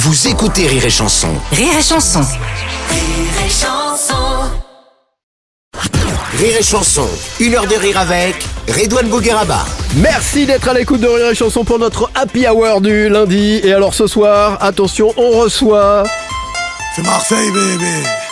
Vous écoutez Rire et Chanson. Rire et Chanson. Rire et Chanson. Rire et Chanson, 1 heure de rire avec Redouane Bougueraba. Merci d'être à l'écoute de Rire et Chanson pour notre Happy Hour du lundi. Et alors ce soir, attention, on reçoit... C'est Marseille, bébé.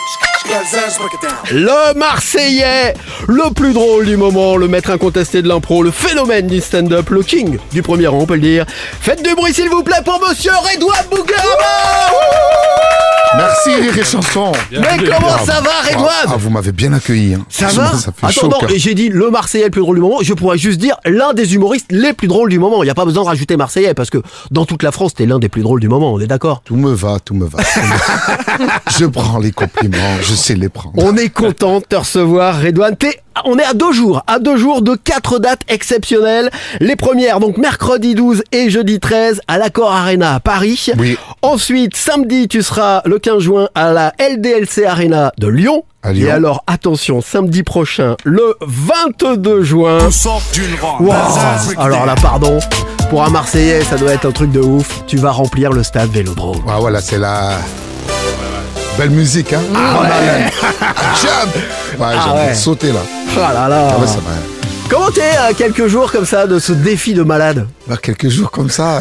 Le Marseillais, le plus drôle du moment, le maître incontesté de l'impro, le phénomène du stand-up, le king du premier rang, on peut le dire. Faites du bruit s'il vous plaît pour monsieur Redouane Bougueraba. Merci Rire et Chanson. Mais comment ça va Redouane? Vous m'avez bien accueilli. Hein. Ça va? Ça fait Attends, chaud, non, cœur. et j'ai dit le Marseillais le plus drôle du moment, je pourrais juste dire l'un des humoristes les plus drôles du moment. Il n'y a pas besoin de rajouter Marseillais parce que dans toute la France, t'es l'un des plus drôles du moment, on est d'accord? Tout me va. Je prends les compliments, je sais les prendre. On est content de te recevoir, Redouane. On est à 2 jours de 4 dates exceptionnelles. Les premières, donc mercredi 12 et jeudi 13 à l'Accor Arena à Paris. Oui. Ensuite, samedi, tu seras le 15 juin à la LDLC Arena de Lyon. À Lyon. Et alors, attention, samedi prochain, le 22 juin. Wow. Alors là, pardon, pour un Marseillais, ça doit être un truc de ouf. Tu vas remplir le stade Vélodrome. Ah voilà, c'est la belle musique, hein. Ah ouais. Jump. Ouais, j'ai envie de sauter là. Ah là là. Ah ouais, ça va. Comment t'es à quelques jours comme ça de ce défi de malade? Bah, quelques jours comme ça.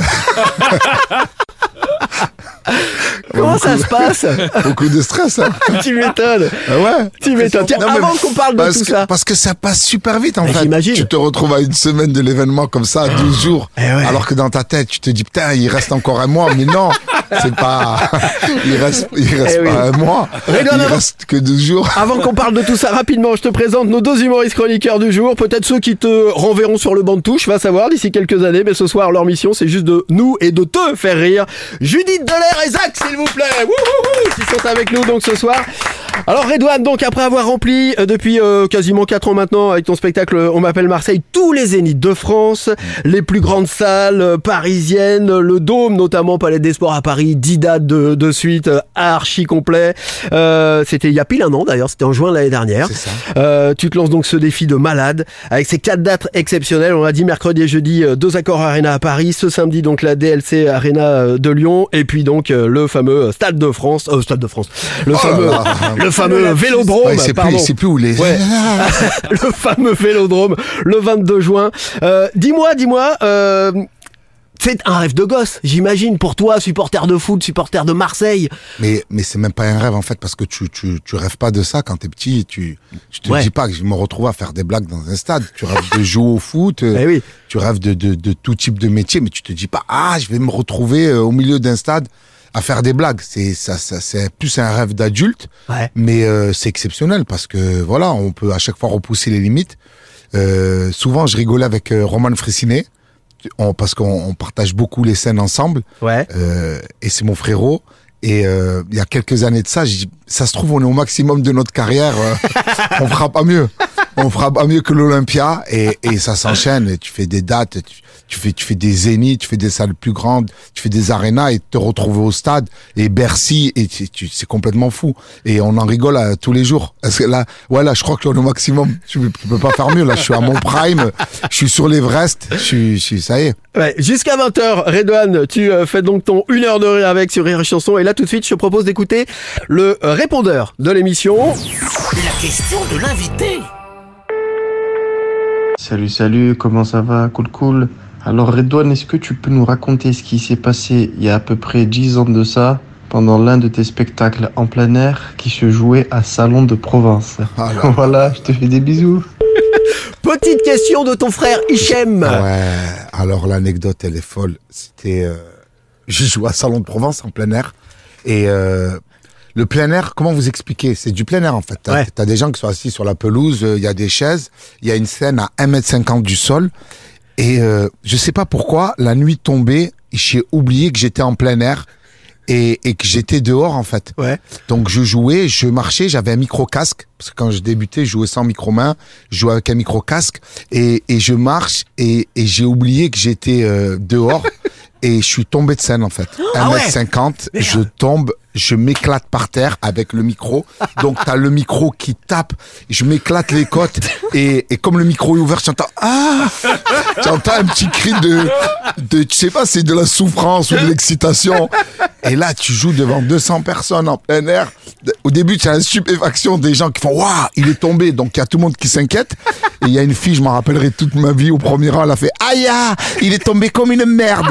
Comment ça se passe? Beaucoup de stress, hein. Tu m'étonnes. Ah ouais. Tu m'étonnes. Tiens, Non, mais avant qu'on parle de tout ça. Parce que ça passe super vite en Mais fait. j'imagine. Tu te retrouves à une semaine de l'événement comme ça, 12 jours. Eh ouais. Alors que dans ta tête, tu te dis putain, il reste encore un mois. Mais non, c'est pas. Il reste Eh oui. pas un mois. Redouane, Il avant- reste que 12 jours. Avant qu'on parle de tout ça rapidement, je te présente nos 2 humoristes chroniqueurs du jour. Peut-être ceux qui te renverront sur le banc de touche, va savoir d'ici quelques années. Mais ce soir, leur mission, c'est juste de nous et de te faire rire. Judith Delair et Zach, s'il vous plaît. Wouhouhou, qui sont avec nous donc ce soir. Alors Redouane, donc après avoir rempli depuis quasiment 4 ans maintenant avec ton spectacle On m'appelle Marseille, tous les zéniths de France, les plus grandes salles parisiennes, le Dôme notamment, Palais des Sports à Paris, 10 dates de suite, archi complet. C'était il y a pile un an d'ailleurs, c'était en juin de l'année dernière. C'est ça. Tu te lances donc ce défi de malade avec ces 4 dates exceptionnelles. On l'a dit, mercredi et jeudi, 2 Accor Arena à Paris, ce samedi donc la DLC Arena de Lyon et puis donc le fameux Stade de France, le fameux Vélodrome, Ouais, il sait plus où les. Ouais. Le fameux Vélodrome, le 22 juin. Dis-moi, c'est un rêve de gosse, j'imagine, pour toi, supporter de foot, supporter de Marseille. Mais c'est même pas un rêve en fait parce que tu rêves pas de ça quand t'es petit. Tu te Ouais. dis pas que je me retrouve à faire des blagues dans un stade. Tu rêves de jouer au foot. Eh oui. Tu rêves de tout type de métier, mais tu te dis pas je vais me retrouver au milieu d'un stade à faire des blagues. C'est plus un rêve d'adulte, Ouais. mais c'est exceptionnel parce que voilà, on peut à chaque fois repousser les limites. Souvent, je rigolais avec Roman Fressinet parce qu'on partage beaucoup les scènes ensemble. Ouais. Et c'est mon frérot. Et il y a quelques années de ça, j'ai dit, ça se trouve, on est au maximum de notre carrière. On fera pas mieux. On fera pas mieux que l'Olympia. Et ça s'enchaîne. Et tu fais des dates, tu fais des zéniths, tu fais des salles plus grandes, tu fais des arénas et te retrouver au stade et Bercy. Et c'est complètement fou. Et on en rigole tous les jours. Parce que là, je crois qu'on est au maximum. Tu peux pas faire mieux. Là, je suis à mon prime. Je suis sur l'Everest. Ça y est. Ouais, jusqu'à 20h, Redouane, tu fais donc ton 1 heure de rire avec sur Rire et Chanson. Et là, tout de suite, je te propose d'écouter le répondeur de l'émission. La question de l'invité. Salut, comment ça va? Cool. Alors Redouane, est-ce que tu peux nous raconter ce qui s'est passé il y a à peu près 10 ans de ça, pendant l'un de tes spectacles en plein air qui se jouait à Salon de Provence? Ah là. Voilà, je te fais des bisous. Petite question de ton frère Hichem. Ouais, alors l'anecdote, elle est folle. C'était... je joue à Salon de Provence en plein air. Et le plein air, comment vous expliquer? C'est du plein air en fait. Ouais. T'as des gens qui sont assis sur la pelouse, il y a des chaises, il y a une scène à 1,50 m du sol. Et je sais pas pourquoi, la nuit tombée, j'ai oublié que j'étais en plein air et que j'étais dehors en fait. Ouais. Donc je jouais, je marchais, j'avais un micro-casque, parce que quand je débutais, je jouais sans micro-main, je jouais avec un micro-casque, et je marche, et j'ai oublié que j'étais dehors, et je suis tombé de scène en fait. 1m50, je tombe, je m'éclate par terre avec le micro. Donc t'as le micro qui tape, je m'éclate les côtes et comme le micro est ouvert, j'entends j'entends un petit cri de tu sais pas, c'est de la souffrance ou de l'excitation. Et là tu joues devant 200 personnes en plein air. Au début tu as la stupéfaction des gens qui font waouh, il est tombé. Donc il y a tout le monde qui s'inquiète. Et il y a une fille, je m'en rappellerai toute ma vie, au premier rang, elle a fait aïe, il est tombé comme une merde.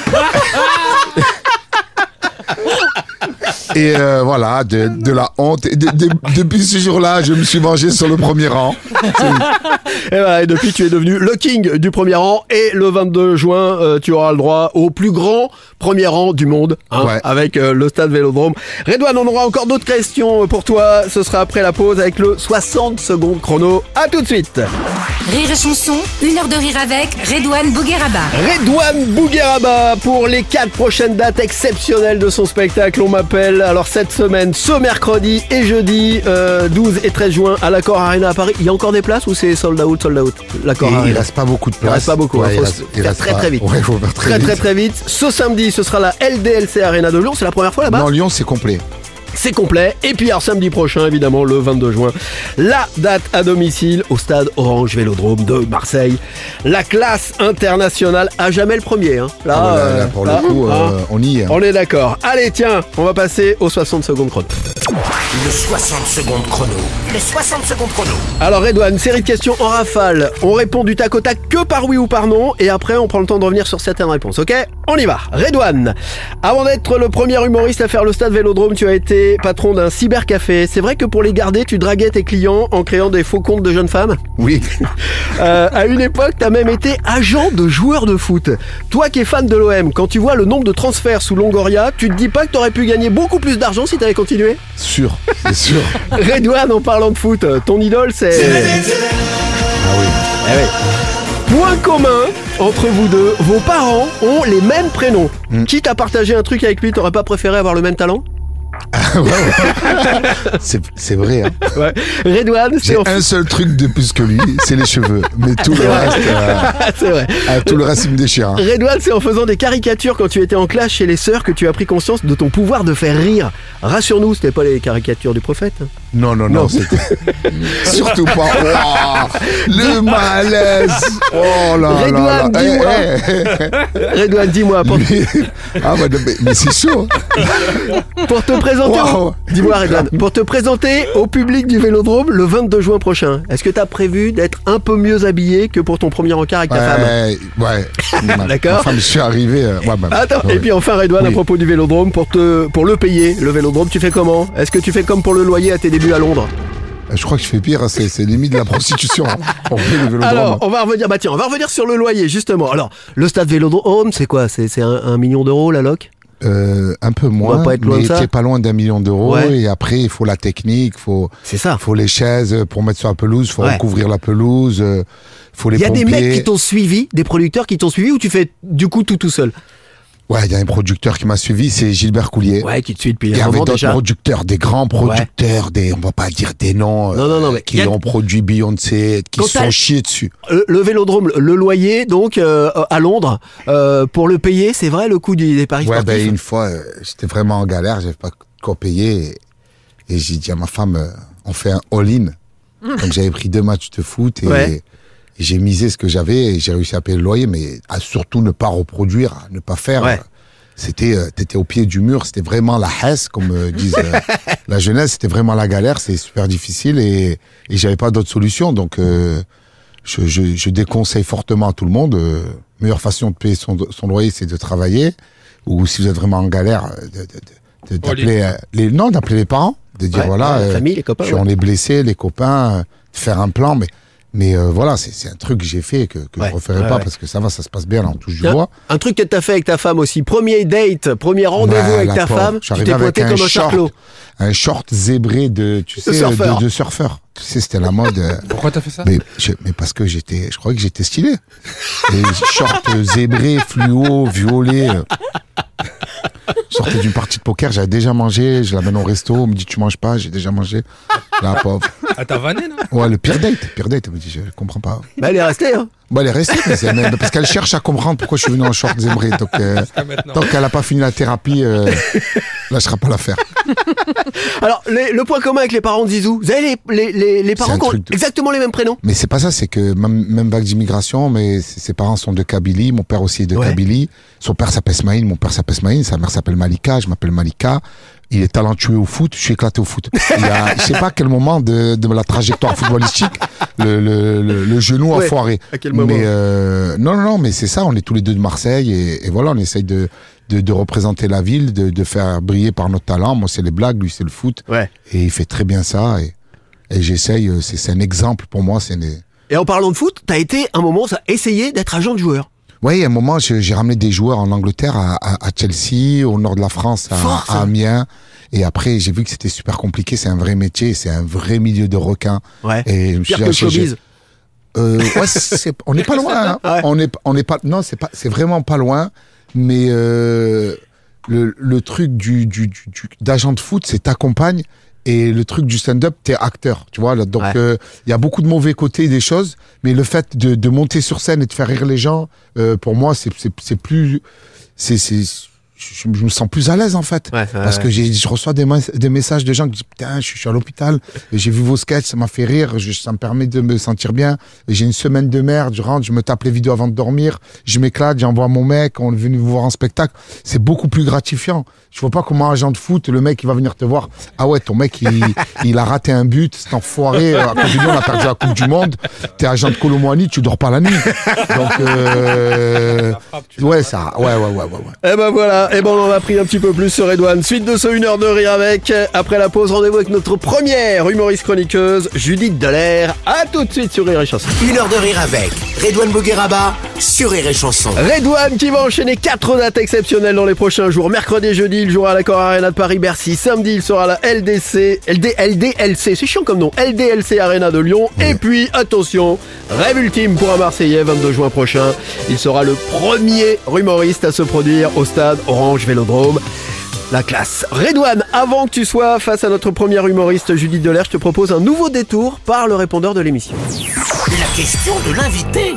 Et voilà, de la honte. Et depuis ce jour-là, je me suis vengé sur le premier rang. Et voilà, et depuis, tu es devenu le king du premier rang. Et le 22 juin, tu auras le droit au plus grand premier rang du monde, avec le stade Vélodrome. Redouane, on aura encore d'autres questions pour toi. Ce sera après la pause avec le 60 secondes chrono. À tout de suite. Rire et chanson, 1 heure de rire avec Redouane Bougueraba. Redouane Bougueraba pour les 4 prochaines dates exceptionnelles de son spectacle On m'appelle. Alors cette semaine, ce mercredi et jeudi 12 et 13 juin à l'Accor Arena à Paris. Il y a encore des places ou c'est sold out l'Accor Arena? Il reste pas beaucoup de place. Il reste pas beaucoup, il faut faire très vite. Ouais, faut faire très vite. Ce samedi, ce sera la LDLC Arena de Lyon. C'est la première fois là-bas? Non, Lyon c'est complet. C'est complet. Et puis alors samedi prochain, évidemment, le 22 juin, la date à domicile au stade Orange Vélodrome de Marseille. La classe internationale, à jamais le premier. Là, pour le coup, on y est. On est d'accord. Allez, tiens, on va passer aux 60 secondes chrono. Le 60 secondes chrono. Le 60 secondes chrono. Alors Redouane, série de questions en rafale. On répond du tac au tac que par oui ou par non. Et après, on prend le temps de revenir sur certaines réponses. Ok? On y va. Redouane, avant d'être le premier humoriste à faire le stade Vélodrome, tu as été patron d'un cybercafé. C'est vrai que pour les garder, tu draguais tes clients en créant des faux comptes de jeunes femmes? Oui. À une époque, t'as même été agent de joueur de foot. Toi qui es fan de l'OM, quand tu vois le nombre de transferts sous Longoria, tu te dis pas que t'aurais pu gagner beaucoup plus d'argent si t'avais continué? Sûr, c'est sûr. Redouane, en parlant de foot, ton idole c'est... Ah oui. Eh oui. Point commun entre vous deux, vos parents ont les mêmes prénoms. Quitte à partager un truc avec lui, t'aurais pas préféré avoir le même talent? C'est vrai. Hein. Ouais. Redouane, j'ai un seul truc de plus que lui, c'est les cheveux. Mais tout le reste, c'est vrai. Tout le reste, il me déchire. Hein. Redouane, c'est en faisant des caricatures quand tu étais en classe chez les sœurs que tu as pris conscience de ton pouvoir de faire rire. Rassure-nous, c'était pas les caricatures du prophète? Non, c'était surtout pas. Oh, le malaise. Oh là Redouane, là. dis-moi. Redouane, dis-moi. Mais c'est chaud. Pour te présenter, dis-moi Redouane, pour te présenter au public du Vélodrome le 22 juin prochain, est-ce que tu as prévu d'être un peu mieux habillé que pour ton premier encart avec ta femme? Ouais. D'accord. Enfin, je suis arrivé. Attends. Et puis enfin Redouane, à propos du Vélodrome, pour le payer, le Vélodrome, tu fais comment? Est-ce que tu fais comme pour le loyer à tes débuts à Londres? Je crois que je fais pire, c'est limite de la prostitution. Alors, on va revenir sur le loyer, justement. Alors, le stade Vélodrome, c'est quoi? C'est 1 million d'euros la loc? Un peu moins, pas être loin mais de ça. t'es pas loin d'1 million d'euros. Ouais. Et après, il faut la technique, c'est ça. faut les chaises pour mettre sur la pelouse, faut recouvrir la pelouse, faut les pompiers. Il y a des mecs qui t'ont suivi, des producteurs qui t'ont suivi, ou tu fais du coup tout seul? Ouais, il y a un producteur qui m'a suivi, c'est Gilbert Coulier. Ouais, qui te suit depuis un moment déjà. Il y avait d'autres producteurs, des grands producteurs, on va pas dire des noms, mais qui ont produit Beyoncé, qui se font chier dessus. Le Vélodrome, le loyer, donc, à Londres, pour le payer, c'est vrai, le coût des paris sportifs? Une fois, j'étais vraiment en galère, j'avais pas quoi payer, et j'ai dit à ma femme, on fait un all-in. Donc j'avais pris 2 matchs de foot, et j'ai misé ce que j'avais et j'ai réussi à payer le loyer, mais à surtout ne pas reproduire, ne pas faire. Ouais. T'étais au pied du mur, c'était vraiment la hesse, comme disent la jeunesse, c'était vraiment la galère, c'est super difficile et j'avais pas d'autre solution. Donc je déconseille fortement à tout le monde. Meilleure façon de payer son loyer, c'est de travailler, ou si vous êtes vraiment en galère, d'appeler d'appeler les parents, de dire la famille, les copains, on est blessés, les copains, de faire un plan, mais voilà, c'est un truc que j'ai fait que je referai pas parce que ça se passe bien, là, on touche du bois. Un truc que t'as fait avec ta femme aussi, premier rendez-vous avec ta femme, tu t'es pointé comme un charclot. Un short zébré de surfeur. Tu sais, c'était la mode. Pourquoi t'as fait ça? Mais parce que je croyais que j'étais stylé. Les shorts zébrés, fluo, violet. Je sortais d'une partie de poker, j'avais déjà mangé, je l'amène au resto, on me dit tu manges pas, j'ai déjà mangé. La pauvre. Ah, t'as vanné, non? Ouais, le pire date, elle me dit, je comprends pas. Bah, elle est restée, hein. Bah, elle est restée, mais parce qu'elle cherche à comprendre pourquoi je suis venu en short zébré. Donc, tant qu'elle a pas fini la thérapie, lâchera pas l'affaire. Alors, le point commun avec les parents de Zizou, vous avez les parents qui ont exactement les mêmes prénoms? Mais c'est pas ça, c'est que même vague d'immigration, mais ses parents sont de Kabylie, mon père aussi est de Kabylie. Son père s'appelle Smaïn, mon père s'appelle Smaïn, sa mère s'appelle Malika, je m'appelle Malika. Il est talentueux au foot, je suis éclaté au foot. Je sais pas à quel moment de la trajectoire footballistique, le genou a foiré. À quel moment? Mais non, mais c'est ça, on est tous les deux de Marseille et voilà, on essaye de représenter la ville, de faire briller par notre talent. Moi, c'est les blagues, lui, c'est le foot. Ouais. Et il fait très bien ça et j'essaye, c'est un exemple pour moi. Et en parlant de foot, t'as été un moment, ça essayé d'être agent de joueur. Oui, à un moment, j'ai ramené des joueurs en Angleterre, à Chelsea, au nord de la France, à Amiens. Et après, j'ai vu que c'était super compliqué. C'est un vrai métier, c'est un vrai milieu de requins. Ouais. Et je me suis Pire que le showbiz. On n'est pas loin. Hein. Ouais. On n'est pas. Non, c'est vraiment pas loin. Mais le truc d'agent de foot, c'est t'accompagnes. Et le truc du stand-up, t'es acteur, tu vois. Là, donc, y a beaucoup de mauvais côtés des choses, mais le fait de monter sur scène et de faire rire les gens, pour moi, c'est plus, je me sens plus à l'aise en fait, parce que je reçois des messages de gens qui disent putain, je suis à l'hôpital, j'ai vu vos sketchs, ça m'a fait rire, ça me permet de me sentir bien. J'ai une semaine de merde, je rentre, je me tape les vidéos avant de dormir, je m'éclate, j'envoie mon mec, on est venu vous voir en spectacle. C'est beaucoup plus gratifiant. Je vois pas comment un agent de foot, le mec il va venir te voir, ah ouais, ton mec il a raté un but, c'est enfoiré, à cause de lui on a perdu la Coupe du Monde, t'es agent de Kolo Muani, tu dors pas la nuit. Donc ouais. Et ben voilà, et ben on en a pris un petit peu plus sur Redouane. Suite de ce 1 heure de rire avec. Après la pause, rendez-vous avec notre première humoriste chroniqueuse, Judith Delair. À tout de suite sur Rire et Chanson. 1 heure de rire avec Redouane Bougueraba sur Rire et Chanson. Redouane qui va enchaîner 4 dates exceptionnelles dans les prochains jours. Mercredi et jeudi, il jouera à l'Accor Arena de Paris-Bercy. Samedi, il sera à la LDLC, c'est chiant comme nom, LDLC Arena de Lyon. Ouais. Et puis, attention, rêve ultime pour un Marseillais, 22 juin prochain. Il sera le premier humoriste à se produire au stade Orange Vélodrome. La classe. Redouane, avant que tu sois face à notre première humoriste Judith Delair, je te propose un nouveau détour par le répondeur de l'émission. La question de l'invité.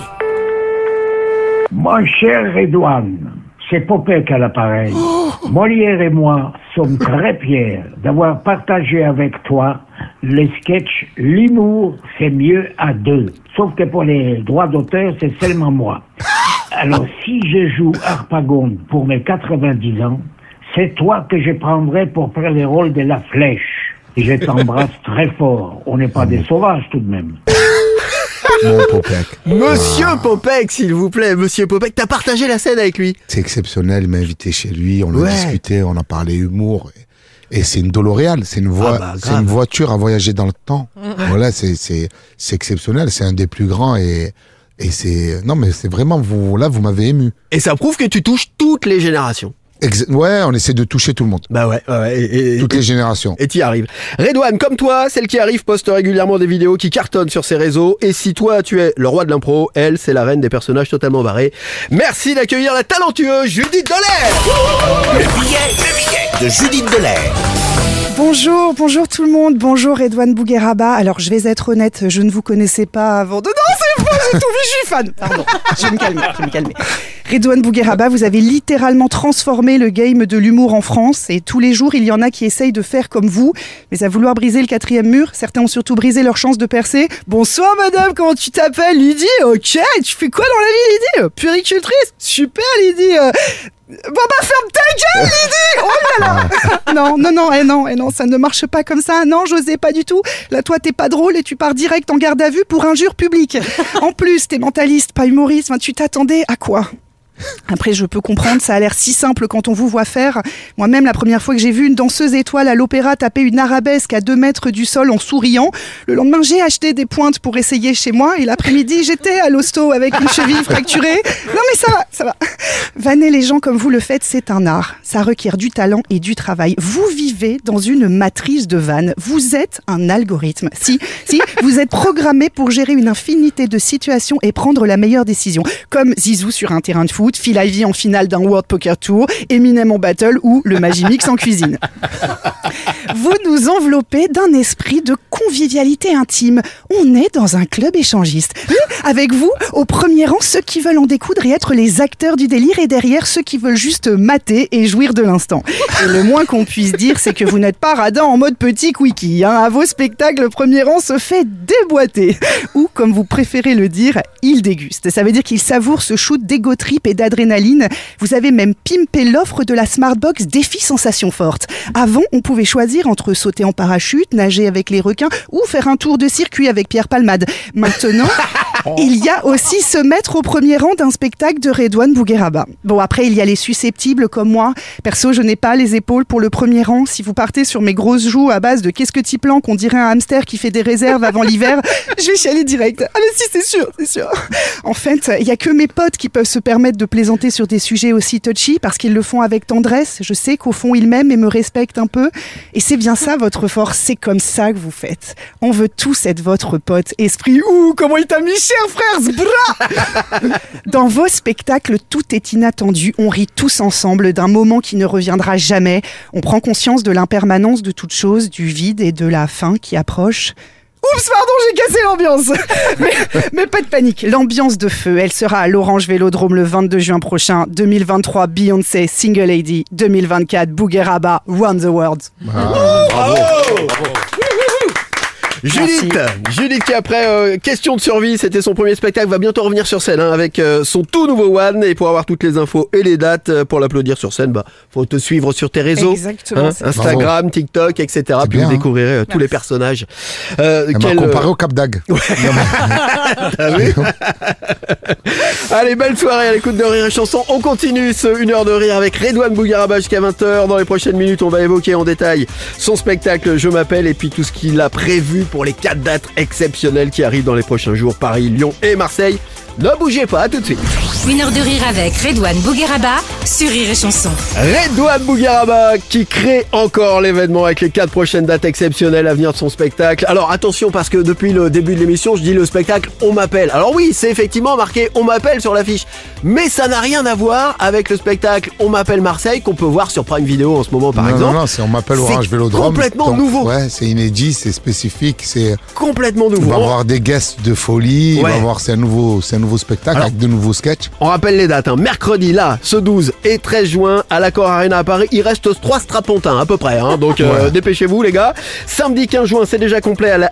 Mon cher Redouane, c'est Popek à l'appareil. Molière et moi sommes très fiers d'avoir partagé avec toi les sketchs « L'humour, c'est mieux à deux ». Sauf que pour les droits d'auteur, c'est seulement moi. Alors, si je joue Harpagon pour mes 90 ans, c'est toi que je prendrai pour faire les rôles de la flèche. Et je t'embrasse très fort. On n'est pas des sauvages tout de même. Mon Popek. Monsieur Popek, s'il vous plaît. Monsieur Popek, t'as partagé la scène avec lui. C'est exceptionnel, il m'a invité chez lui, on a discuté, on a parlé humour. Et c'est une DeLorean, c'est une voiture à voyager dans le temps. Voilà, c'est exceptionnel, c'est un des plus grands et c'est, non mais c'est vraiment, vous m'avez ému. Et ça prouve que tu touches toutes les générations. Ouais, on essaie de toucher tout le monde. Bah ouais. Toutes les générations. Et t'y arrives. Redouane, comme toi, celle qui arrive poste régulièrement des vidéos qui cartonnent sur ses réseaux. Et si toi, tu es le roi de l'impro, elle, c'est la reine des personnages totalement barrés. Merci d'accueillir la talentueuse Judith Delair. Le billet de Judith Delair. Bonjour tout le monde, bonjour Redouane Bougueraba. Alors je vais être honnête, je ne vous connaissais pas avant de... Non, c'est faux, j'ai tout vu, je suis fan. Pardon, je vais me calmer. Redouane Bougueraba, vous avez littéralement transformé le game de l'humour en France et tous les jours il y en a qui essayent de faire comme vous, mais à vouloir briser le 4e mur, certains ont surtout brisé leur chance de percer. Bonsoir madame, comment tu t'appelles? Lydie, ok, tu fais quoi dans la vie Lydie? Puéricultrice? Super Lydie. Bon bah ferme ta gueule Lydie. Oh là là. Non, ça ne marche pas comme ça. Non, j'osais pas du tout. Là toi t'es pas drôle et tu pars direct en garde à vue pour injure publique. En plus t'es mentaliste, pas humoriste, tu t'attendais à quoi? Après, je peux comprendre, ça a l'air si simple quand on vous voit faire. Moi-même, la première fois que j'ai vu une danseuse étoile à l'opéra taper une arabesque à 2 mètres du sol en souriant, le lendemain, j'ai acheté des pointes pour essayer chez moi et l'après-midi, j'étais à l'hosto avec une cheville fracturée. Non mais ça va. Vanner les gens comme vous le faites, c'est un art. Ça requiert du talent et du travail. Vous vivez dans une matrice de vannes. Vous êtes un algorithme. Si, vous êtes programmé pour gérer une infinité de situations et prendre la meilleure décision. Comme Zizou sur un terrain de foot, foot, Phil Ivey en finale d'un World Poker Tour, Eminem en battle ou le Magimix en cuisine. Vous nous enveloppez d'un esprit de convivialité intime. On est dans un club échangiste. Avec vous, au premier rang, ceux qui veulent en découdre et être les acteurs du délire, et derrière, ceux qui veulent juste mater et jouir de l'instant. Et le moins qu'on puisse dire, c'est que vous n'êtes pas radin en mode petit quickie. À vos spectacles, le premier rang se fait déboîter. Ou, comme vous préférez le dire, il déguste. Ça veut dire qu'il savoure ce shoot d'ego trip et d'adrénaline. Vous avez même pimpé l'offre de la Smartbox défi sensation forte. Avant, on pouvait choisir entre sauter en parachute, nager avec les requins ou faire un tour de circuit avec Pierre Palmade. Maintenant, il y a aussi se mettre au premier rang d'un spectacle de Redouane Bougueraba. Bon, après, il y a les susceptibles comme moi. Perso, je n'ai pas les épaules pour le premier rang. Si vous partez sur mes grosses joues à base de qu'est-ce que t'y planques, on dirait un hamster qui fait des réserves avant l'hiver, je vais chialer direct. Ah mais si, c'est sûr. En fait, il y a que mes potes qui peuvent se permettre de plaisanter sur des sujets aussi touchy parce qu'ils le font avec tendresse. Je sais qu'au fond, ils m'aiment et me respectent un peu. Et c'est bien ça, votre force. C'est comme ça que vous faites. On veut tous être votre pote. Esprit, ouh, comment il t'a mis cher, frère, zbra. Dans vos spectacles, tout est inattendu. On rit tous ensemble d'un moment qui ne reviendra jamais. On prend conscience de l'impermanence de toute chose, du vide et de la fin qui approche. Oups, pardon, j'ai cassé l'ambiance. mais pas de panique, l'ambiance de feu, elle sera à l'Orange Vélodrome le 22 juin prochain. 2023, Beyoncé, Single Lady. 2024, Bougueraba, Round the World. Bravo. Judith qui après Question de survie, c'était son premier spectacle, va bientôt revenir sur scène avec son tout nouveau One. Et pour avoir toutes les infos et les dates pour l'applaudir sur scène, faut te suivre sur tes réseaux. Exactement. Instagram, bravo. TikTok, etc. C'est Puis bien, vous découvrirez tous les personnages. Comparé au Cap d'Agde. T'as vu? Allez, belle soirée à l'écoute de Rire et Chanson. On continue ce 1 heure de rire avec Redouane Bougueraba jusqu'à 20h. Dans les prochaines minutes, on va évoquer en détail son spectacle Je m'appelle et puis tout ce qu'il a prévu pour les 4 dates exceptionnelles qui arrivent dans les prochains jours. Paris, Lyon et Marseille. Ne bougez pas, à tout de suite. 1 heure de rire avec Redouane Bougueraba sur Rire et Chanson. Redouane Bougueraba qui crée encore l'événement avec les 4 prochaines dates exceptionnelles à venir de son spectacle. Alors attention parce que depuis le début de l'émission, je dis le spectacle On m'appelle. Alors oui, c'est effectivement marqué On m'appelle sur l'affiche. Mais ça n'a rien à voir avec le spectacle On m'appelle Marseille qu'on peut voir sur Prime Video en ce moment par exemple. Non, c'est On m'appelle Orange Vélodrome. Complètement nouveau. Ouais, c'est inédit, c'est spécifique, c'est complètement nouveau. Il va y avoir des guests de folie, Ouais. c'est un nouveau spectacle. Alors, avec de nouveaux sketchs. On rappelle les dates, mercredi là, ce 12 et 13 juin à l'Accor Arena à Paris. Il reste 3 strapontins à peu près, donc dépêchez-vous les gars. Samedi 15 juin, c'est déjà complet à la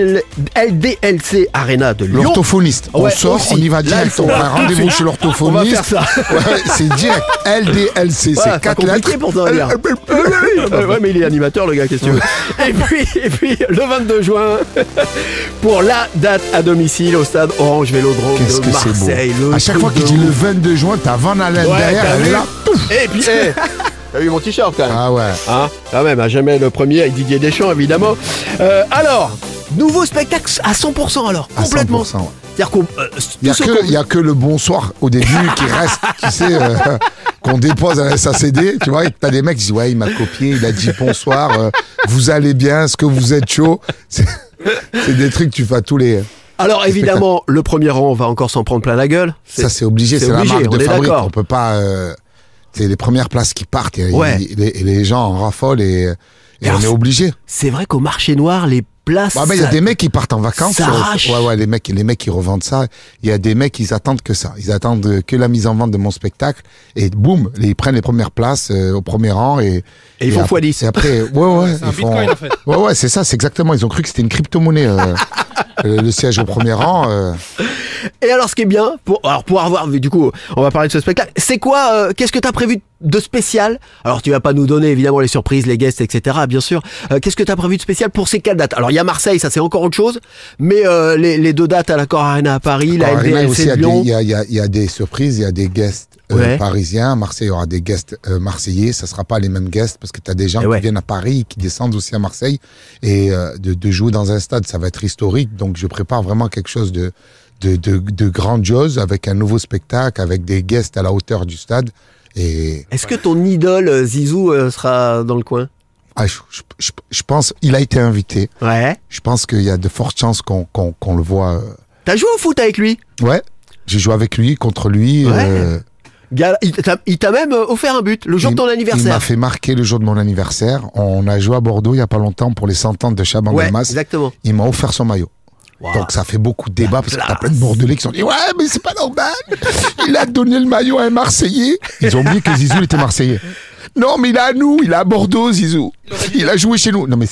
LDLC Arena de Lyon. L'orthophoniste, on sort, aussi. on y va direct, on a un rendez-vous chez l'orthophoniste. On va faire ça. Ouais, c'est direct, LDLC, c'est 4 lettres. Pour t'en dire. Ouais, mais il est animateur le gars, qu'est-ce que tu veux. Et puis le 22 juin pour la date à domicile au stade Orange Vélodrome Qu'est-ce de que c'est beau. Marseille. À chaque fois qu'il dit le 22 juin, t'as Van Halen derrière, t'as elle est vu là. Et puis, t'as vu mon t-shirt quand même. Ah ouais. Quand même, à jamais le premier avec Didier Deschamps évidemment. Alors, nouveau spectacle à 100% alors, À complètement. 100%, ouais. C'est-à-dire qu'on Il y a que le bonsoir au début qui reste, tu sais, qu'on dépose à la SACD, tu vois, et t'as des mecs qui disent ouais, il m'a copié, il a dit bonsoir, vous allez bien, est-ce que vous êtes chaud? C'est des trucs que tu fais à tous les. Alors évidemment, le premier rang, on va encore s'en prendre plein la gueule. Ça c'est obligé, c'est la obligé, marque on de est fabrique. d'accord. On peut pas. C'est les premières places qui partent et, Ouais. et les gens en raffolent et alors, on est obligé. C'est vrai qu'au marché noir, les places. Il y a des mecs qui partent en vacances. ça arrache. Ouais, les mecs qui revendent ça. Il y a des mecs, ils attendent que ça. Ils attendent que la mise en vente de mon spectacle et boum, ils prennent les premières places au premier rang et ils font après, x10. Et après, C'est un bitcoin en fait. Ouais, c'est ça, c'est exactement. Ils ont cru que c'était une crypto-monnaie. Le siège au premier rang. Et alors, ce qui est bien, pour avoir, du coup, on va parler de ce spectacle. C'est quoi, qu'est-ce que t'as prévu de spécial? Alors, tu vas pas nous donner, évidemment, les surprises, les guests, etc., bien sûr. Qu'est-ce que t'as prévu de spécial pour ces 4 dates? Alors, il y a Marseille, ça c'est encore autre chose. Mais, les 2 dates à l'Accor Arena à Paris, la LDLC de Lyon. Il y a des surprises, il y a des guests parisiens. Marseille, il y aura des guests marseillais. Ça sera pas les mêmes guests parce que t'as des gens qui viennent à Paris, qui descendent aussi à Marseille. Et, de jouer dans un stade, ça va être historique. Donc, je prépare vraiment quelque chose de grandiose avec un nouveau spectacle, avec des guests à la hauteur du stade. Et Est-ce que ton idole Zizou sera dans le coin? je pense, il a été invité. Ouais. Je pense qu'il y a de fortes chances qu'on le voit. T'as joué au foot avec lui? Ouais, j'ai joué avec lui, contre lui. Ouais. Il t'a même offert un but le jour de ton Il anniversaire. m'a fait marquer le jour de mon anniversaire. On a joué à Bordeaux il y a pas longtemps pour les 100 ans de Chaban Ouais, Delmas. exactement. Il m'a offert son maillot. Wow. Donc ça fait beaucoup de débats parce que t'as classe. plein de Bordelais qui sont dit ouais mais c'est pas normal. Il a donné le maillot à un Marseillais. Ils ont oublié que Zizou il était Marseillais. Non mais il est à nous, il est à Bordeaux Zizou. Il a joué chez nous. Non mais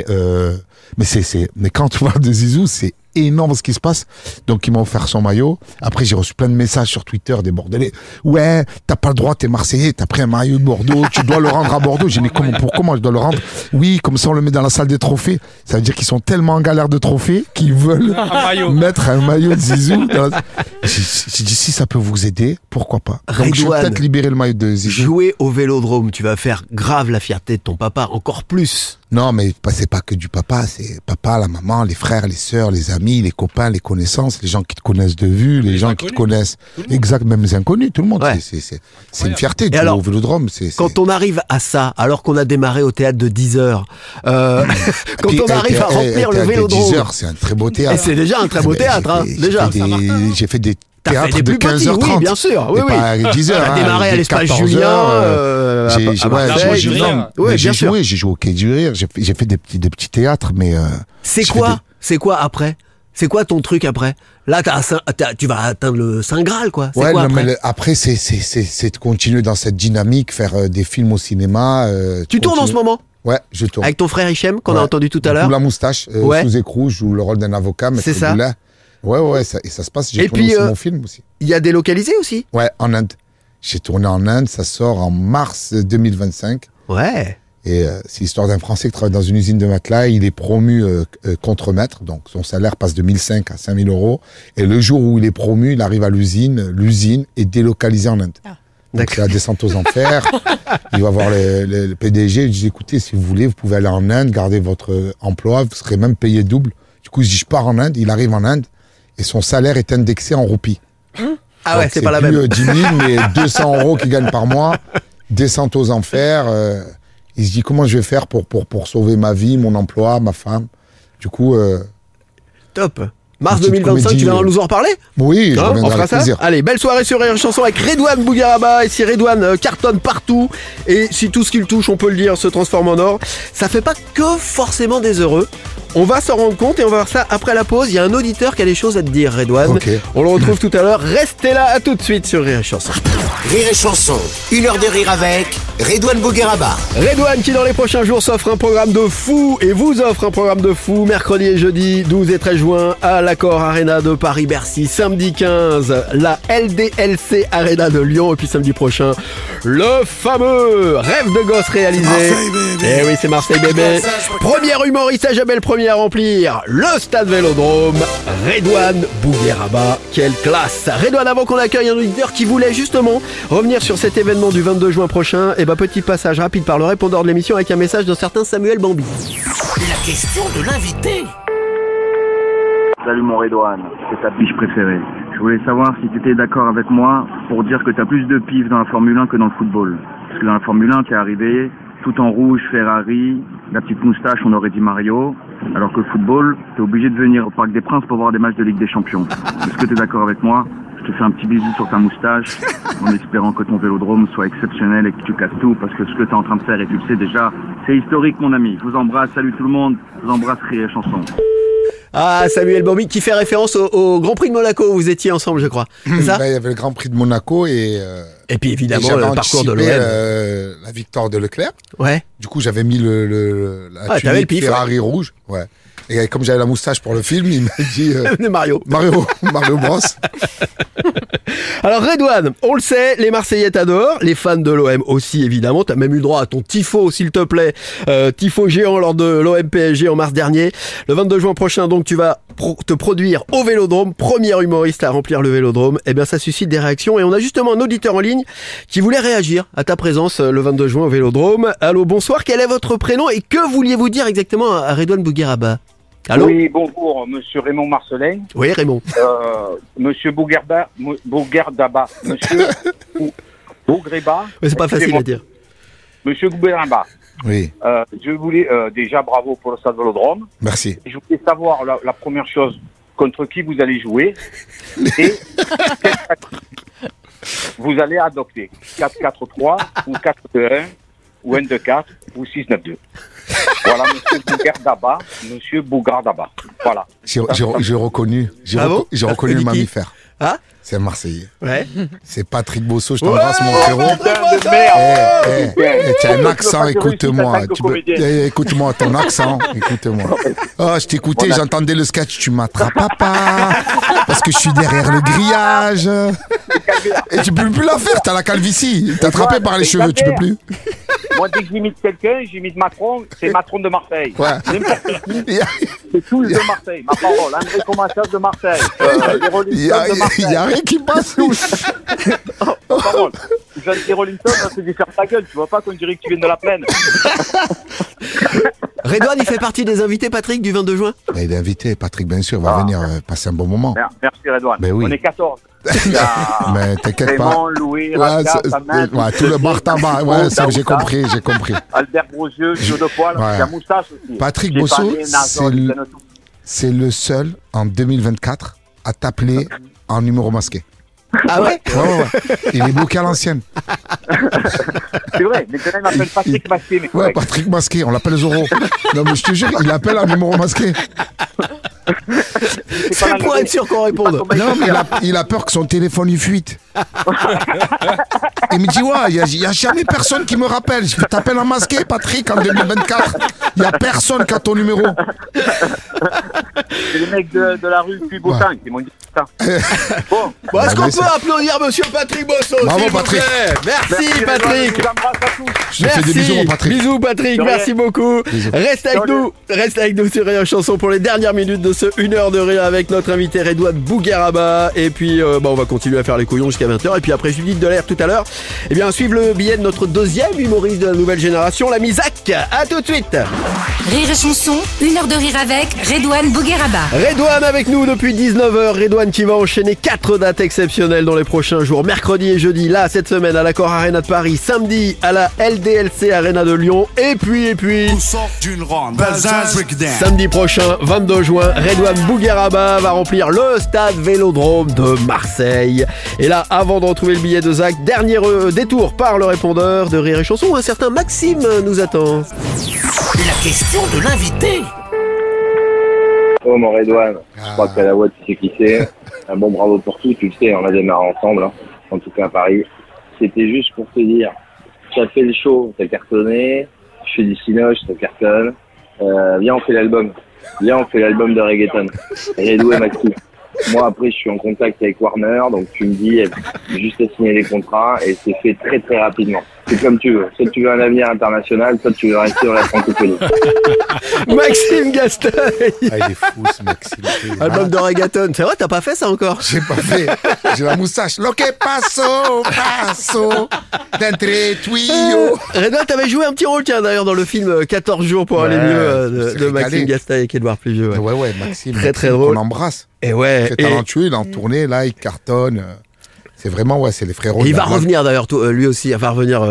mais quand tu parles de Zizou c'est énorme ce qui se passe. Donc il m'a offert son maillot. Après j'ai reçu plein de messages sur Twitter des Bordelais. Ouais, t'as pas le droit, t'es Marseillais, t'as pris un maillot de Bordeaux, tu dois le rendre à Bordeaux. J'ai dit mais comment je dois le rendre? Oui, comme ça on le met dans la salle des trophées. Ça veut dire qu'ils sont tellement en galère de trophées qu'ils veulent mettre un maillot de Zizou. J'ai dit si ça peut vous aider, pourquoi pas. Donc je vais Redouane, peut-être libérer le maillot de Zizou. jouer au Vélodrome, tu vas faire grave la fierté de ton papa, encore plus. Non, mais c'est pas que du papa, c'est papa, la maman, les frères, les sœurs, les amis, les copains, les connaissances, les gens qui te connaissent de vue, les gens qui te connaissent, exact, même les inconnus, tout le monde. Ouais. C'est une fierté de jouer alors, au Vélodrome. Quand on arrive à ça, alors qu'on a démarré au théâtre de 10h, quand on arrive à remplir le Vélodrome, 10 heures, c'est un très beau et théâtre. c'est déjà un très beau théâtre, hein, déjà. J'ai fait des T'as fait théâtres des de plus petits, 15h30. oui, bien sûr. Oui, Et oui. pas 10 heures. T'as démarré à l'espace Julien, J'ai joué au Quai du Rire. J'ai fait des petits théâtres, mais. C'est quoi après? C'est quoi ton truc après? Là, tu vas atteindre le Saint Graal, quoi. C'est Ouais, quoi non, après? mais après, c'est de continuer dans cette dynamique, faire des films au cinéma. Tu tournes en ce moment? Ouais, je tourne. Avec ton frère Hichem, qu'on a Ouais. entendu tout à l'heure? Ou la moustache, Ouais. sous écrou, je joue le rôle d'un avocat, Maître C'est ça. Boulet. Ouais, ça se passe. J'ai Et tourné puis, aussi mon film aussi. Il y a délocalisé aussi? Ouais, en Inde. J'ai tourné en Inde, ça sort en mars 2025. Ouais. Et c'est l'histoire d'un Français qui travaille dans une usine de matelas. Il est promu contremaître, donc son salaire passe de 1005 à 5000 euros. Et le jour où il est promu, il arrive à l'usine est délocalisée en Inde. Donc c'est la descente aux enfers. Il va voir le PDG, il dit écoutez, si vous voulez, vous pouvez aller en Inde, garder votre emploi, vous serez même payé double. Du coup, il dit je pars en Inde, il arrive en Inde et son salaire est indexé en roupies. Ah ouais, Donc, c'est pas la plus, même. 10 000, mais 200 euros qu'il gagne par mois, descente aux enfers. Il se dit comment je vais faire pour sauver ma vie, mon emploi, ma femme. Du coup, Top. Mars Petite 2025, tu comédie, viens nous en reparler? oui, je Hein, on reviendrai fera avec ça. plaisir. Allez, belle soirée sur Rire Chanson avec Redouane Bougueraba. Et si Redouane cartonne partout, et si tout ce qu'il touche, on peut le dire, se transforme en or, ça fait pas que forcément des heureux. On va s'en rendre compte et on va voir ça après la pause. Il y a un auditeur qui a des choses à te dire, Redouane. Ok. On le retrouve tout à l'heure. Restez là, à tout de suite sur Rire Chanson. Rire et Chanson, 1 heure de rire avec Redouane Bougueraba. Redouane qui dans les prochains jours s'offre un programme de fou et vous offre un programme de fou mercredi et jeudi 12 et 13 juin à l'Accor Arena de Paris-Bercy, samedi 15 la LDLC Arena de Lyon et puis samedi prochain le fameux Rêve de gosse réalisé. Eh oui, c'est Marseille bébé. Premier humoriste à jamais le premier à remplir le stade Vélodrome, Redouane Bougueraba. Quelle classe. Redouane, avant qu'on accueille un auditeur qui voulait justement revenir sur cet événement du 22 juin prochain, et petit passage rapide par le répondeur de l'émission avec un message d'un certain Samuel Bambi. La question de l'invité. Salut mon Redouane, c'est ta biche préférée. Je voulais savoir si tu étais d'accord avec moi pour dire que tu as plus de pif dans la Formule 1 que dans le football. Parce que dans la Formule 1, tu es arrivé tout en rouge, Ferrari, la petite moustache, on aurait dit Mario. Alors que le football, tu es obligé de venir au Parc des Princes pour voir des matchs de Ligue des Champions. Est-ce que tu es d'accord avec moi? Je te fais un petit bisou sur ta moustache en espérant que ton Vélodrome soit exceptionnel et que tu casses tout parce que ce que tu es en train de faire, et tu le sais déjà, c'est historique mon ami. Je vous embrasse, salut tout le monde, je vous embrasse, Rire et Chanson. Ah, Samuel Bambi qui fait référence au Grand Prix de Monaco où vous étiez ensemble, je crois. C'est ça? Là, il y avait le Grand Prix de Monaco et puis évidemment j'avais le parcours de l'OM. anticipé, la victoire de Leclerc. Ouais. Du coup, j'avais mis la t'avais le tunique pif, Ferrari rouge. Ouais. Et comme j'avais la moustache pour le film, il m'a dit De Mario. Mario Bros. Alors Redouane, on le sait, les Marseillais t'adorent, les fans de l'OM aussi évidemment, t'as même eu le droit à ton tifo s'il te plaît, tifo géant lors de l'OM PSG en mars dernier. Le 22 juin prochain donc tu vas te produire au Vélodrome, premier humoriste à remplir le Vélodrome. Eh bien ça suscite des réactions et on a justement un auditeur en ligne qui voulait réagir à ta présence le 22 juin au Vélodrome. Allô, bonsoir, quel est votre prénom et que vouliez-vous dire exactement à Redouane Bougueraba? Allô? Oui, bonjour, monsieur Raymond Marcelin. Oui, Raymond. Monsieur Bouguerdaba, monsieur Bougreba. Mais c'est pas facile à dire. Monsieur Bougueraba. Oui, Je voulais déjà bravo pour le stade Vélodrome. merci. Je voulais savoir la première chose, contre qui vous allez jouer et vous allez adopter 4-4-3 ou 4-2-1 ou 1-2-4 ou 6-9-2. Voilà, Monsieur Bougardaba. Voilà. J'ai reconnu le mammifère. Ah, c'est un Marseillais. Ouais. C'est Patrick Bosso, je t'embrasse mon frérot. Putain de merde. Tu as un accent, écoute-moi. Écoute-moi, ton accent, écoute-moi. Oh, je t'écoutais, j'entendais le sketch, tu m'attrapes pas, parce que je suis derrière le grillage. Et tu peux plus la faire, t'as la calvitie. T'es attrapé par les cheveux, tu peux plus. Moi, dès que j'imite quelqu'un, j'imite Macron, c'est Macron de Marseille. Ouais. N'importe qui, c'est tous de Marseille. Ma parole, André Comassas de Marseille. Les Rolling Stones de Marseille. Il n'y a rien qui passe. Ma parole. Je viens de Rolling Stones, ça se dit faire ta gueule. Tu vois pas qu'on dirait que tu viens de la plaine. Redouane, il fait partie des invités, Patrick, du 22 juin. Il est invité, Patrick, bien sûr, va venir passer un bon moment. Merci Redouane. Ben oui. On est 14. Mais t'inquiète pas. Raymond, Louis, Raka, Samuel. Ouais, tout le bar tabac. Ouais, j'ai compris. Albert Grosieux, Joe de Poil, il y a Moustache aussi. Patrick Bosso, c'est le seul en 2024 à t'appeler en numéro masqué. Ah ouais? Ouais. Il est bloqué à l'ancienne. C'est vrai, mais quand même, il m'appelle Patrick Masqué. Ouais, Patrick Masqué, on l'appelle Zoro. Non, mais je te jure, il appelle un numéro masqué. C'est pour être sûr qu'on réponde. Non, mais il a peur que son téléphone il fuite. Il me dit, ouais, il n'y a jamais personne qui me rappelle. Je t'appelle un masqué, Patrick, en 2024. Il n'y a personne qui a ton numéro. C'est les mecs de la rue Puy-Bottin qui m'ont dit ça. Bon, est-ce qu'on peut applaudir Monsieur Patrick Bosso? Bravo, s'il vous Patrick. plaît. Merci Patrick. Je vous embrasse à tous. Je te fais des bisous, mon Patrick. Bisous Patrick, merci beaucoup. Bisous. Reste avec nous sur Rire Chanson pour les dernières minutes de ce 1 heure de rire avec notre invité Redouane Bougueraba. Et puis on va continuer à faire les couillons jusqu'à 20h. Et puis après Judith Delair tout à l'heure. Et bien suivre le billet de notre deuxième humoriste de la nouvelle génération, l'ami Zach. À tout de suite. Rire et Chanson, 1 heure de rire avec Redouane Bougueraba. Redouane avec nous depuis 19h. Redouane qui va enchaîner 4 dates exceptionnelles dans les prochains jours. Mercredi et jeudi, là, cette semaine, à l'Accor Arena de Paris. Samedi, à la LDLC Arena de Lyon. Et puis... Samedi prochain, 22 juin, Redouane Bougueraba va remplir le stade Vélodrome de Marseille. Et là, avant de retrouver le billet de Zach, dernier détour par le répondeur de Rire et Chanson, où un certain Maxime nous attend. La question de l'invité. Oh mon Redouane, je crois qu'à la voix tu sais qui c'est. Un bon bravo pour tout, tu le sais, on a démarré ensemble, hein. En tout cas à Paris. C'était juste pour te dire, tu as fait le show, t'as cartonné, je fais du cinoche, ça cartonne. Viens on fait l'album de reggaeton. Redou et Maxi. Moi après je suis en contact avec Warner, donc tu me dis juste à signer les contrats et c'est fait très très rapidement. C'est comme tu veux. Soit tu veux un avenir international, soit tu veux rester dans la francophonie. Maxime Gasteuil. Ah, il est fou ce Maxime. Album de reggaeton. C'est vrai, t'as pas fait ça encore? J'ai pas fait. J'ai la moustache. Lo que passo d'entre tuyaux. Redouane, t'avais joué un petit rôle, tiens, d'ailleurs, dans le film 14 jours pour aller mieux de Maxime Gasteuil avec Édouard Pluvieux. Ouais, Maxime. Très drôle. On embrasse. Et ouais. Très talentueux, il est en tournée, là, il cartonne. C'est vraiment, c'est les frérots. Et il va revenir d'ailleurs, lui aussi, il va revenir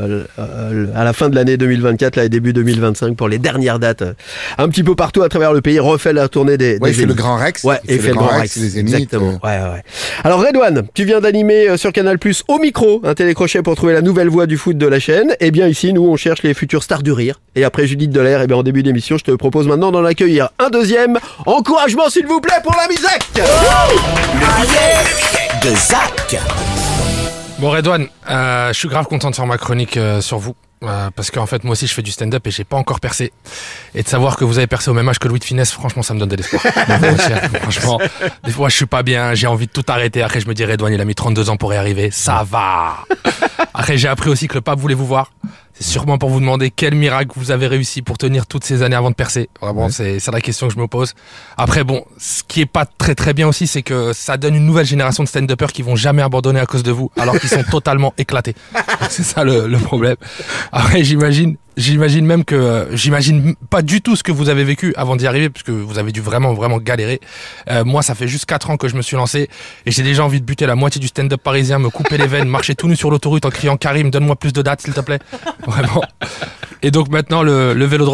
à la fin de l'année 2024 là, et début 2025 pour les dernières dates. Un petit peu partout à travers le pays, refait la tournée des il fait le Grand Rex. Ouais, il fait le Grand Rex, les Zéniths. Exactement. Ouais. Alors Redouane, tu viens d'animer sur Canal+ au micro un télécrochet pour trouver la nouvelle voix du foot de la chaîne. Et bien ici, nous, on cherche les futures stars du rire. Et après Judith Delair, et bien en début d'émission, je te propose maintenant d'en accueillir un deuxième. Encouragement, s'il vous plaît, pour l'ami Zach. Le billet de Zach. Bon Redouane, je suis grave content de faire ma chronique sur vous. Parce qu'en fait moi aussi je fais du stand-up et j'ai pas encore percé. Et de savoir que vous avez percé au même âge que Louis de Funès, franchement ça me donne de l'espoir. Franchement, des fois je suis pas bien, j'ai envie de tout arrêter. Après je me dis Redouane il a mis 32 ans pour y arriver, ça va. Après j'ai appris aussi que le pape voulait vous voir. C'est sûrement pour vous demander quel miracle vous avez réussi pour tenir toutes ces années avant de percer. Vraiment, c'est la question que je me pose. Après, bon, ce qui est pas très très bien aussi, c'est que ça donne une nouvelle génération de stand-uppers qui vont jamais abandonner à cause de vous, alors qu'ils sont totalement éclatés. C'est ça le problème. Après, j'imagine même que j'imagine pas du tout ce que vous avez vécu avant d'y arriver, parce que vous avez dû vraiment galérer. Moi, ça fait juste 4 ans que je me suis lancé et j'ai déjà envie de buter la moitié du stand-up parisien, me couper les veines, marcher tout nu sur l'autoroute en criant Karim, donne-moi plus de dates s'il te plaît. Vraiment. Et donc maintenant le Vélodrome,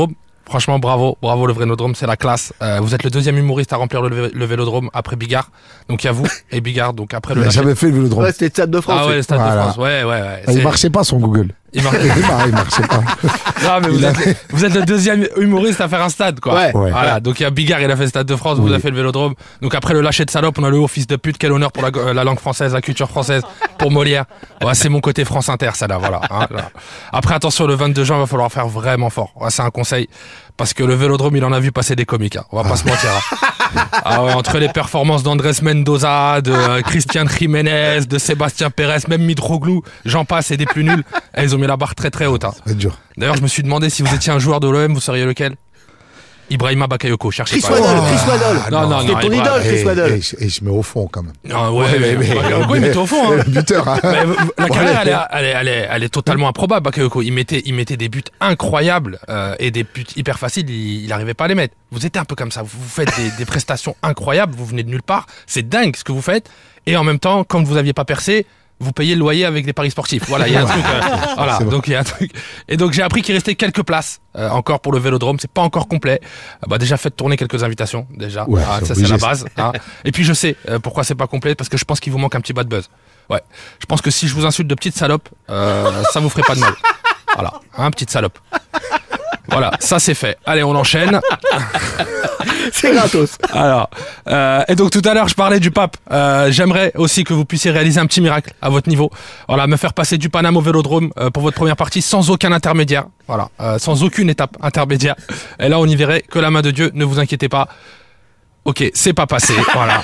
Franchement, bravo le Vélodrome, c'est la classe. Vous êtes le deuxième humoriste à remplir le Vélodrome après Bigard. Donc il y a vous et Bigard. Donc après Il n'a jamais fait le Vélodrome. Ouais, c'était le Stade de France. Ah ouais, le Stade Voilà. de France. Ouais. Il marchait pas son Google. Il marche. Il marchait pas. Non, mais vous êtes le deuxième humoriste à faire un stade, quoi. Ouais. Voilà. Donc il y a Bigard, il a fait le Stade de France, vous avez fait le Vélodrome. Donc après le lâcher de salope, on a le haut fils de pute. Quel honneur pour la langue française, la culture française, pour Molière. Ouais, c'est mon côté France Inter, ça là, voilà. Hein, là. Après, attention, le 22 juin, il va falloir faire vraiment fort. Ouais, c'est un conseil. Parce que le Vélodrome, il en a vu passer des comiques, hein. On va pas se mentir. Hein. Ah ouais, entre les performances d'Andrés Mendoza, de Christian Jiménez, de Sébastien Pérez, même Mitroglou, j'en passe et des plus nuls. Ils ont mis la barre très très haute. Hein. C'est dur. D'ailleurs, je me suis demandé si vous étiez un joueur de l'OM, vous seriez lequel? Ibrahima Bakayoko, cherchez Chris pas. Waddle. Non, C'était ton idole, Chris Waddle. Et je mets au fond quand même. Ah ouais, Bakayoko, il mettait au fond. Hein. Buteur, hein. Mais la carrière, elle est totalement improbable. Bakayoko, il mettait des buts incroyables et des buts hyper faciles. Il arrivait pas à les mettre. Vous êtes un peu comme ça. Vous faites des prestations incroyables. Vous venez de nulle part. C'est dingue ce que vous faites. Et en même temps, quand vous aviez pas percé, vous payez le loyer avec des paris sportifs. Voilà, il y a un truc. Voilà, donc il y a un truc. Et donc j'ai appris qu'il restait quelques places encore pour le Vélodrome. C'est pas encore complet. Déjà faites tourner quelques invitations déjà. Ouais, Ça c'est la base. Hein. Et puis je sais pourquoi c'est pas complet, parce que je pense qu'il vous manque un petit bad buzz. Ouais. Je pense que si je vous insulte de petite salope, ça vous ferait pas de mal. Voilà, hein, petite salope. Voilà, ça c'est fait. Allez, on enchaîne. C'est gratos. Alors, et donc tout à l'heure je parlais du pape. J'aimerais aussi que vous puissiez réaliser un petit miracle à votre niveau. Voilà, me faire passer du Paname au Vélodrome pour votre première partie sans aucun intermédiaire. Voilà, sans aucune étape intermédiaire. Et là on y verrait que la main de Dieu. Ne vous inquiétez pas. Ok, c'est pas passé. Voilà.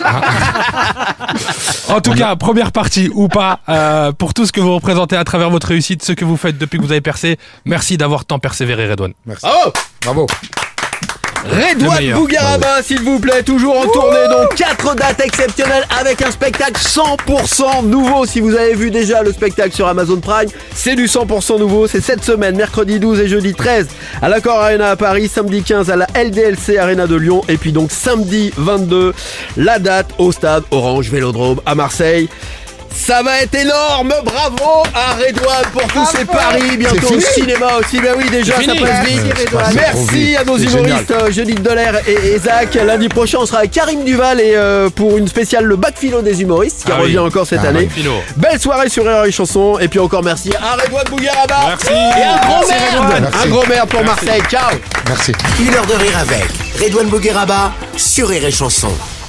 En tout cas, première partie ou pas, pour tout ce que vous représentez à travers votre réussite, ce que vous faites depuis que vous avez percé. Merci d'avoir tant persévéré, Redouane. Merci. Bravo. Bravo. Redouane Bougueraba, s'il vous plaît, toujours en tournée, donc 4 dates exceptionnelles avec un spectacle 100% nouveau. Si vous avez vu déjà le spectacle sur Amazon Prime, c'est du 100% nouveau. C'est cette semaine, mercredi 12 et jeudi 13 à l'Accor Arena à Paris, samedi 15 à la LDLC Arena de Lyon, et puis donc samedi 22, la date au stade Orange Vélodrome à Marseille. Ça va être énorme, bravo à Redouane pour tous ces paris, bientôt au cinéma aussi, ben oui déjà ça passe vite. Merci à nos humoristes Judith Delair et Zach. Lundi prochain on sera avec Karim Duval et pour une spéciale le bac philo des humoristes qui revient encore cette année. Belle soirée sur Rire et Chanson, et puis encore merci à Redouane Bougueraba. Merci. Et un gros merde, Merci. un gros merde pour Marseille, ciao. Merci. Une heure de rire avec Redouane Bougueraba sur Rire et Chanson.